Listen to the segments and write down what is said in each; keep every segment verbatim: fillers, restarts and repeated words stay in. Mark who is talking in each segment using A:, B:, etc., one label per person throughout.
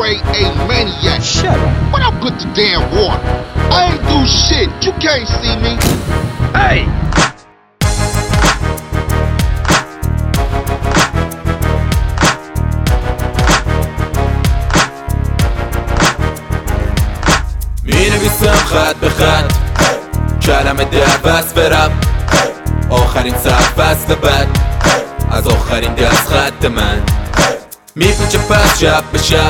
A: grade A maniac.
B: Shut up.
A: But I'm good to damn water. I ain't do shit. You can't see me.
B: Hey!
C: می نویسم خط به خط کلمه در بس برم آخرین سر فصل بد از آخرین دست خط من میپیچه پس شب به شب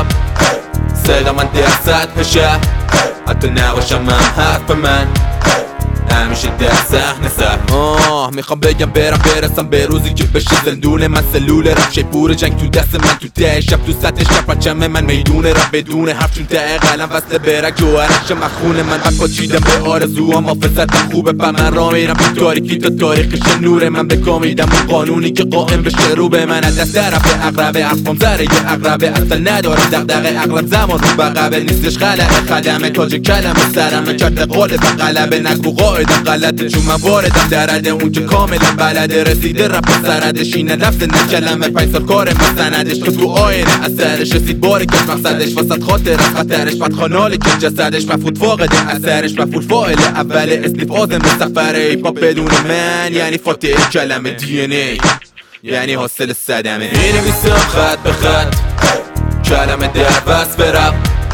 C: صدا من در سطح شب حتی نباشم من حرف من همیشه در صحنه سب آه میخوام بگم برم برسم به روزی که بشه زندون من سلول رفت شیپور جنگ تو دست من تو ده شب تو سطح شب پرچم من میدون رفت بدون حرف چون ته قلم وصل برک جوهرش مخونه من حق پاچیدم به آرزوام حافظتم خوبه پا من را میرم تو تاریکی تا تاریخش نور من بکامیدم اون قانونی که قائم بشه رو به من از دست طرف اقربه عقبم زره یه اقربه اصلا ندارم دغدغه اغلب زمان رو بقبه نیستش خلق خدمه تاج کلمه سرمه کرده قالب غلبه نگو قاعدم غلطه چون من واردم درده اون که کاملا بلده رسیده رپ سردش اینه نفس نه کلمه پنج سال کار من سندش که تو آینه اثرش رسید باری که مقصدش واسط خاطر خطرش بعد خانالی که جسدش مفهود فاقده اثرش مفهول فاعل اول اسلیف آزم به سفره ایپاپ بدون من یعنی فاتح کلمه دی ان ای یعنی حاصل صدمه می نویسم خط به خط کلمه در بس برم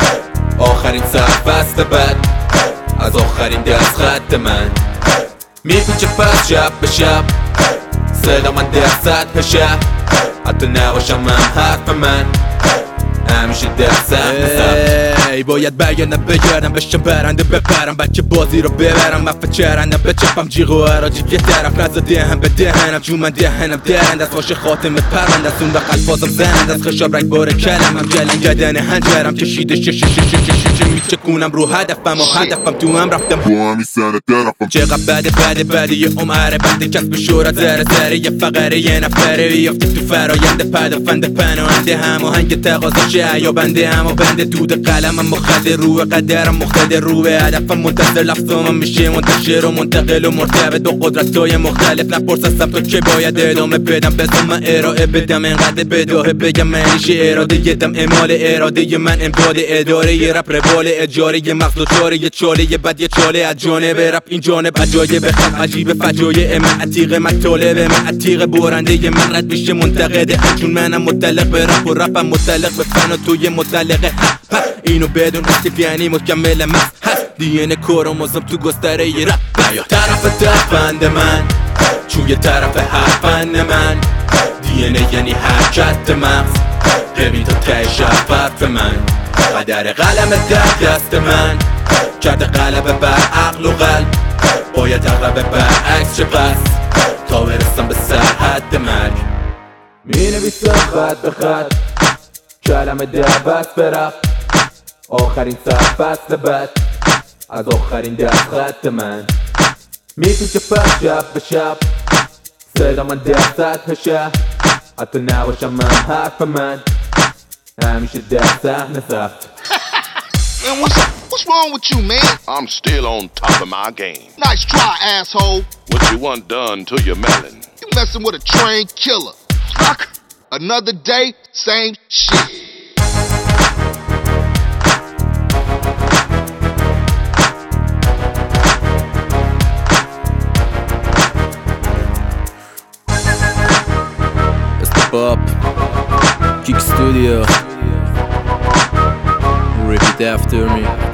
C: آخرین سر فصل بد از آخرین دست خط من میپیچه پس شب به شب صدا من در سطح شب حتی نباشم من حرف من همیشه در صحنه سب ای باید برگردم بگردم بشم برنده بپرم بچه بازی رو ببرم مفه چرندم بچپم جیغ و عراجی یه طرف نزا دهنم به دهنم چون من دهنم درند است باشه خاتمه پرند است اون وقت الفاظم زنند است خشاب رنگ باره کلمم جلن گدن هنجرم کشیده شش شش شش شش میچکونم رو هدفم و هدفم تو هم رفتم
D: با همی سر طرفم
C: چقدر بده بده بده یه عمره بنده کسب شهرت زره زره یه فقره یه نفره بیافتی تو فرایند پدافند پناهنده هماهنگ تقاضاشه یا بنده اما بنده دود قلمم مخدر روه قدرم مختدر روه هدفم منتظر لفظام میشه منتشر و منتقل و مرتبط دو قدرتای مختلف نپرس از تو که باید ادامه بدم بزن من ارائه بدم انقدر بداهه بگم منیشه اراده یه دم اعمال اراده من امداد اداره یه رپ روال اجاره یه مغز و چاره یه چاله یه بد یه چاله از جانب رپ این جانب عجایب خط عجیب فجایع من عتیق مطالب من عتیق برنده من رد میشه منتقده چون منم متعلق به رپ و رپم متعلق به فن و توی متعلقه اینو بدون استیف یعنی مکمل مست هست دی ان کروموزوم تو گستره ی رپ طرف طرفند من چون یه طرف حرفند من دی ان یعنی حرکت مغز ببین تا ته شب حرف من قدر قلم در دست من کرده غلبه بر عقل و قلب باید اقربه برعکس چه پس تا برسم به سرحد مرگ می نویسم خط به خط کلمه در بس برفت آخرین سر فصل بد از آخرین دست خط من میپیچه پس شب به شب صدا من در سطح شب حتی نباشم من حرف من همیشه در صحنه سخت
A: Man, what's, what's wrong with you, man?
D: I'm still on top of my game.
A: Nice try, asshole.
D: What you want done to your melon?
A: You messing with a trained killer. Fuck. Another day, same shit.
C: Step up, Kick Studio. Repeat after me.